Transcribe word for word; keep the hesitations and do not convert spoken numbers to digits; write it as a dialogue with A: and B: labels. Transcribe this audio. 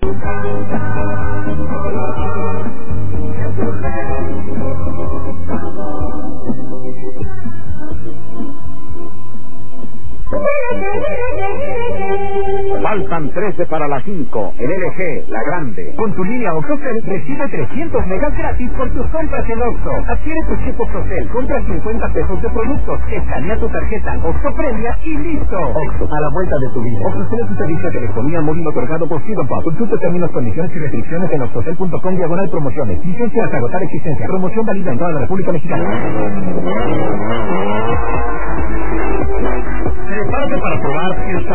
A: Faltan trece para las cinco. En L G, la grande.
B: Con tu línea OXXOCEL recibe trescientos megas gratis por tus compras en Oxxo. Adquiere tu chip OXXOCEL, compra cincuenta pesos de productos, escanea tu tarjeta Oxxo Premia y listo.
A: Oxxo, a la vuelta de tu vida.
B: OXXOCEL es un servicio de telefonía móvil otorgado por Freedom. Consulta términos, condiciones y restricciones en oxxocel punto com diagonal promociones. Licencia hasta agotar existencia. Promoción válida en toda la República Mexicana.
A: Prepárate para probar